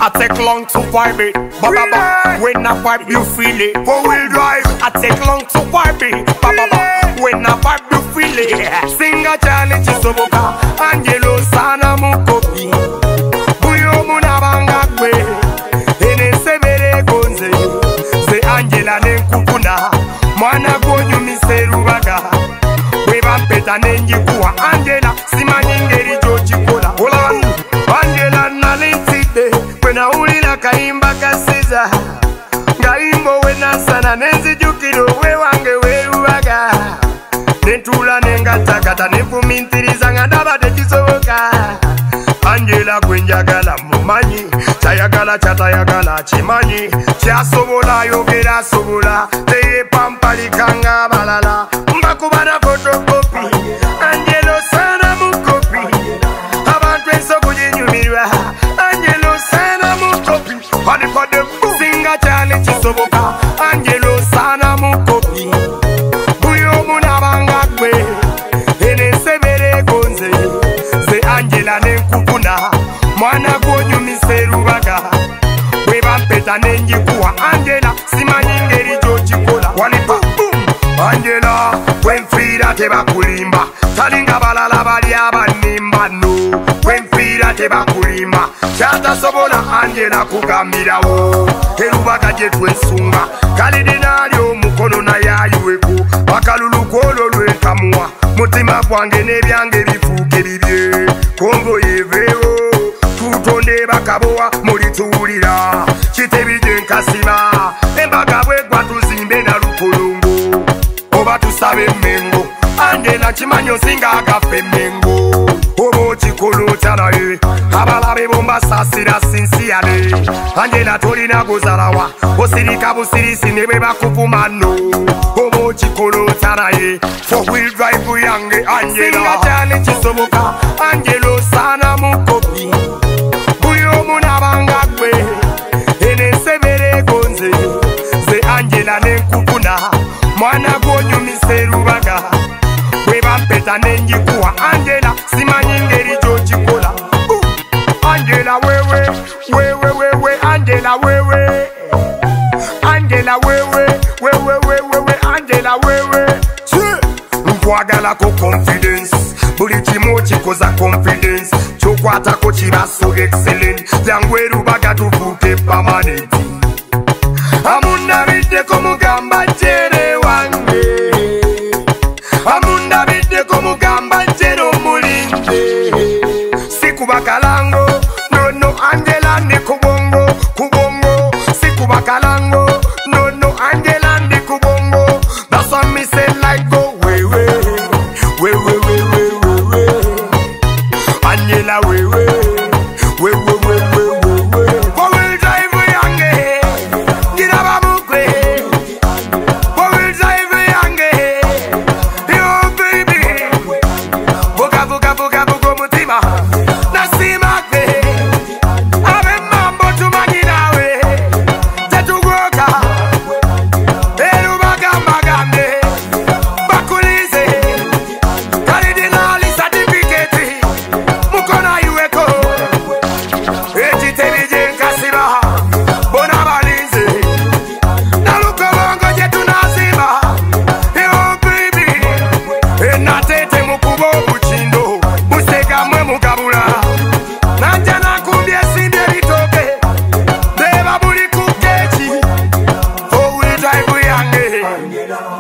I take long to vibe it. Ba-ba-ba. When I vibe, you feel it. Four-wheel drive. I take long to vibe it. Ba-ba-ba. When I vibe, you feel it. Sing a challenge, soboka. Angelo sana mukopi. Buyo munabanga kwe. Ene sebere gonze. Se Angela nenkukuna. Mwana konyu miserubaga. Weba mpeta nenji kuwa Angela. Simanyi ngeri jochikola. Hola. Angela nalintide. Kwena ulila kaimba kasiza. Ngaimbo wena sana nenzi jukiro we wange werubaga. Nentula nengatakata nefumintiriza ngandaba tekisoboka. Angela gwenjagala mumanyi. Chayagala chatayagala chimanyi. Chasobola yogera sobola. Teye pampalikanga balala. Mbakubana fotokopi. Angelo sana mukopi. Abantu enso kujinyumirwa. Angelo sana mukopi. Honey for the singa challenge soboka. Angelo sana mukopi. Buyo munabanga kwe. Ene sebere gonze. Se Angela nenkukuna. Mwana konyu miserubaga. Weba mpeta nenji kuwa Angela. Simanyi ngeri jochikola. Walipa boom. Angela wenfira tebakulimba. Talinga balala bali abanimba no. Wenfira tebakulimba. Chata sobola Angela kugambirawo. Erubaga jetwesunga. Kalidinalyo mukono na yayiweku. Bakalulu kwolo lwenkamua. Mutima kwange nebyange bifuke bibye. Kongo yevewo. Tutonde bakabowa mulituulira. Kitebije nkasiba. Embaga bwegwa tuzimbe na lukolongo. Oba tusabe mengo. Angela chimanyo singa agafe mengo. Obo chikolo chalaye. Abalabe bomba sasira sinsiyale. Angela tolina gozalawa. Osirika busirisi nebe bakufumano. Obo chikolo chalaye. Four-wheel drive yange Angela. Singa chane chisoboka. Angelo sana mukopi. Buyo munabanga kwe. Ene sebere gonze. Se Angela nenkukuna. Mwana konyu miserubaga. Weba mpeta nenji kuwa Angela. Simanyi ngeri jochikola. Angela wewe. Wewe wewe Angela wewe. Angela wewe. Wewe wewe Angela wewe. Nkwagala ko confidence. Buli chimo chikoza confidence. Chokwata ko chibaso excellent. Yangweru baga tuvuke permanent. Amunda bidde ko mugamba jere wange. Amunda bidde ko mugamba jere omulinde. Sikubakalango. No Angela ndi kubongo. Kubongo. Sikubakalango. No Angela ndi kubongo. That's what me say like go. Angela wewe. Four-wheel drive yange. Gina babukwe. Four-wheel drive yange. Yo baby. Vuga mutima. Nasima kwe. Abe mambo tumanyinawe. Tetugoka. Eru bagambe. Bakulize. Kalidinali certificate. Mukona yueko. Eji tebije nkasiba. Bona balinze. Naluko bongo jetu naziba. Yo baby. Enatete mukubo buchindo. Musega mwe mugabula. Nanja nakumbye sinde bitoke. Beba buli kukechi. Four-wheel drive yange.